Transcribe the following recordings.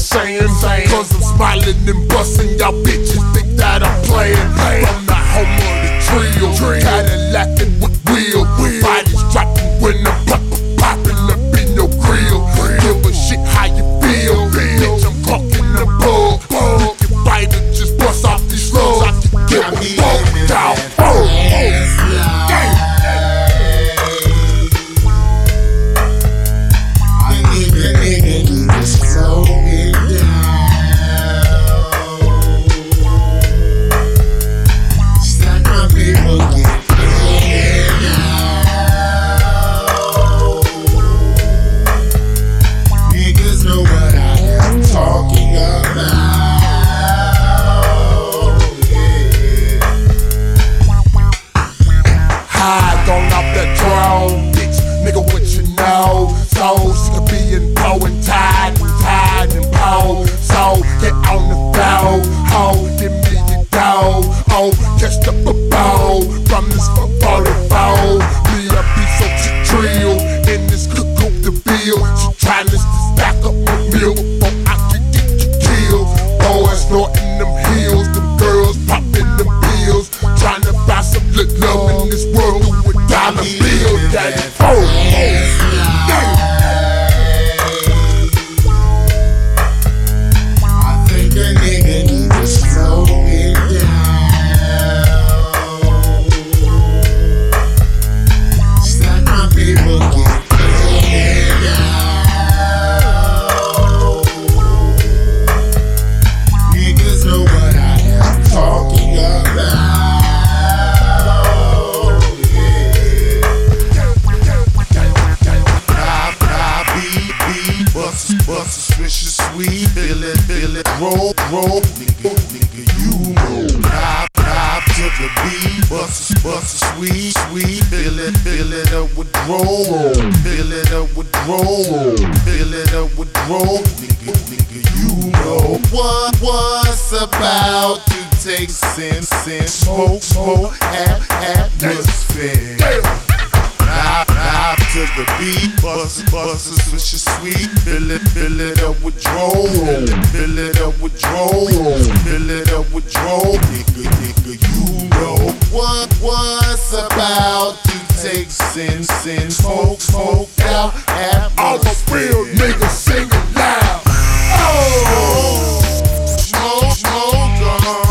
saying? Cause I'm smiling and busting, y'all bitches think that I'm playing. I'm the home of the trio, Cadillac with wheel. Bodies dropping when I'm popping up in your grill. Give a shit how you feel, bitch, I'm talking the bug. You can fight or just bust off these slugs. I can get me down. Going off that drone, bitch, nigga, what you know? So sick of being blowing tied and pole. So get on the floor, ho, give me your dough. Oh, catch the bow from this 44. Me, I be so trill in this cook up the bill. She tryna stack up my meal before I can get you killed. Boys snorting them heels, them girls popping them pills, tryna buy some good love in this world. Dollar bill, daddy. I think a nigga need to slow it down. Stack my paper, get paid out. Niggas know what I am talking about. Bust, swish, sweet, feel it, roll, nigga, you know. Pop to the beat, bust, sweet, feel it up with roll, fill it up with roll, nigga, you know. What's about to take sin, smoke, atmosphere. To the beat, bust, swish, sweet, fill it up with roll, nigga, you know. What's about to take sin, smoke out atmosphere. All the real niggas singing loud. Oh, smoke on.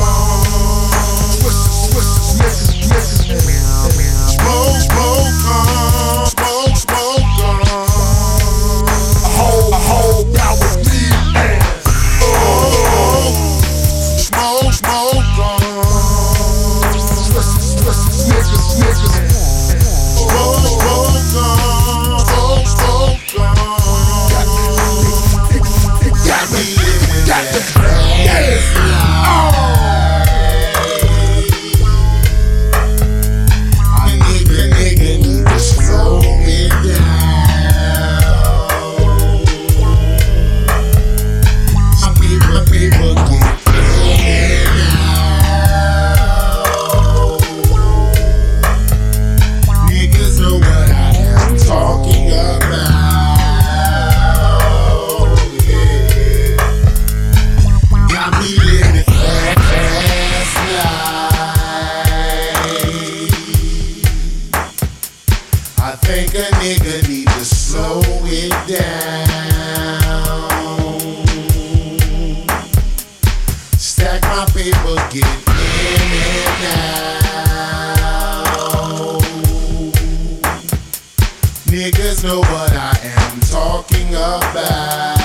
I think a nigga need to slow it down. Stack my paper, get in and out. Niggas know what I am talking about.